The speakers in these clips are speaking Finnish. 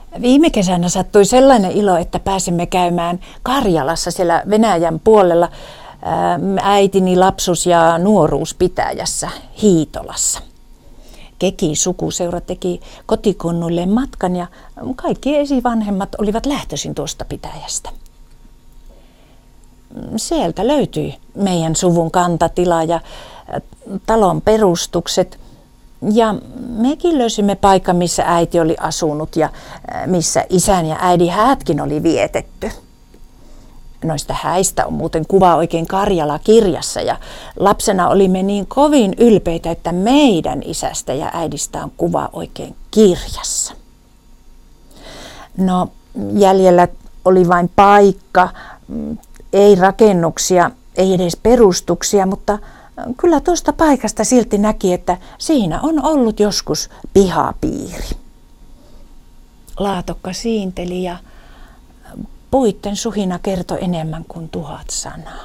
Viime kesänä sattui sellainen ilo, että pääsimme käymään Karjalassa siellä Venäjän puolella äitini lapsuus- ja nuoruuspitäjässä Hiitolassa. Keki-sukuseura teki kotikonnuilleen matkan ja kaikki esivanhemmat olivat lähtöisin tuosta pitäjästä. Sieltä löytyi meidän suvun kantatila ja talon perustukset. Ja mekin löysimme paikan, missä äiti oli asunut ja missä isän ja äidin häätkin oli vietetty. Noista häistä on muuten kuva oikein Karjala-kirjassa ja lapsena olimme niin kovin ylpeitä, että meidän isästä ja äidistä on kuva oikein kirjassa. No, jäljellä oli vain paikka, ei rakennuksia, ei edes perustuksia, mutta kyllä tuosta paikasta silti näki, että siinä on ollut joskus pihapiiri. Laatokka siinteli ja puitten suhina kertoi enemmän kuin 1000 sanaa.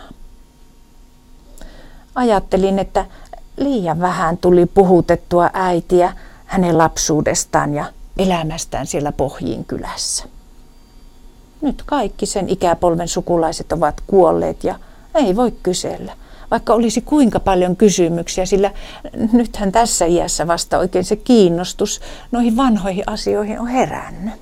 Ajattelin, että liian vähän tuli puhutettua äitiä hänen lapsuudestaan ja elämästään siellä Pohjiinkylässä. Nyt kaikki sen ikäpolven sukulaiset ovat kuolleet ja ei voi kysellä, vaikka olisi kuinka paljon kysymyksiä, sillä nythän tässä iässä vasta oikein se kiinnostus noihin vanhoihin asioihin on herännyt.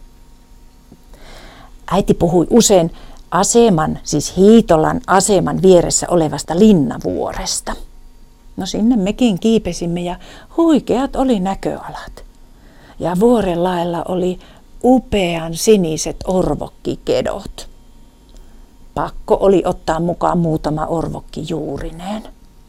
Äiti puhui usein aseman, siis Hiitolan aseman vieressä olevasta Linnavuoresta. No sinne mekin kiipesimme ja huikeat oli näköalat. Ja vuoren laella oli upean siniset orvokkikedot. Pakko oli ottaa mukaan muutama orvokki juurineen.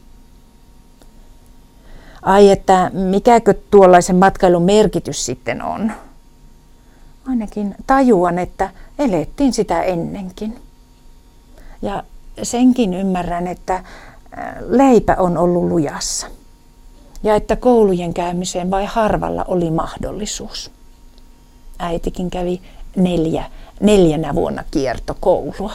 Ai että mikäkö tuollaisen matkailun merkitys sitten on? Ainakin tajuan, että elettiin sitä ennenkin. Ja senkin ymmärrän, että leipä on ollut lujassa. Ja että koulujen käymiseen vai harvalla oli mahdollisuus. Äitikin kävi neljänä vuonna kiertokoulua.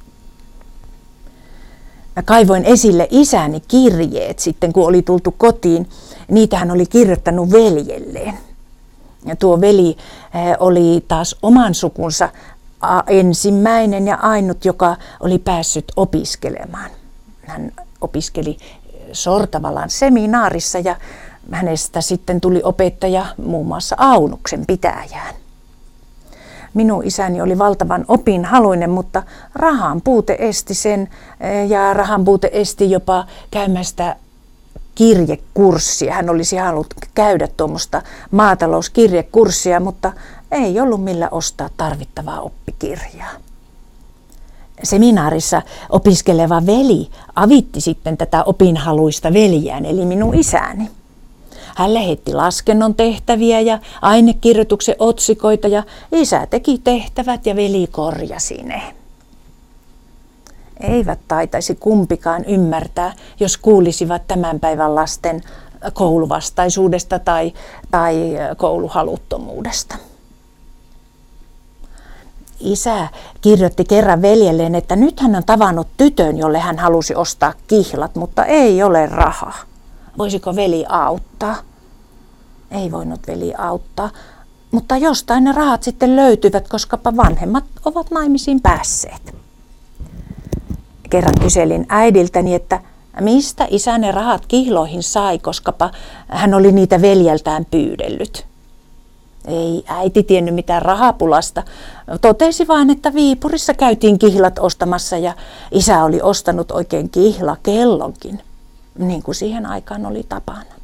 Mä kaivoin esille isäni kirjeet sitten, kun oli tultu kotiin. Niitä hän oli kirjoittanut veljelleen. Ja tuo veli oli taas oman sukunsa ensimmäinen ja ainut, joka oli päässyt opiskelemaan. Hän opiskeli Sortavalan seminaarissa ja hänestä sitten tuli opettaja muun muassa Aunuksen pitäjään. Minun isäni oli valtavan opinhaluinen, mutta rahan puute esti sen ja rahan puute esti jopa käymästä kirjekurssia. Hän olisi halunnut käydä tuommoista maatalouskirjekurssia, mutta ei ollut millä ostaa tarvittavaa oppikirjaa. Seminaarissa opiskeleva veli avitti sitten tätä opinhaluista veljään, eli minun isäni. Hän lähetti laskennon tehtäviä ja ainekirjoituksen otsikoita ja isä teki tehtävät ja veli korjasi ne. Eivät taitaisi kumpikaan ymmärtää, jos kuulisivat tämän päivän lasten kouluvastaisuudesta tai kouluhaluttomuudesta. Isä kirjoitti kerran veljelleen, että nyt hän on tavannut tytön, jolle hän halusi ostaa kihlat, mutta ei ole rahaa. Voisiko veli auttaa? Ei voinut veli auttaa, mutta jostain ne rahat sitten löytyvät, koska vanhemmat ovat naimisiin päässeet. Kerran kyselin äidiltäni, että mistä isä ne rahat kihloihin sai, koskapa hän oli niitä veljeltään pyydellyt. Ei äiti tiennyt mitään rahapulasta. Totesi vain, että Viipurissa käytiin kihlat ostamassa ja isä oli ostanut oikein kihlakellonkin, niin kuin siihen aikaan oli tapana.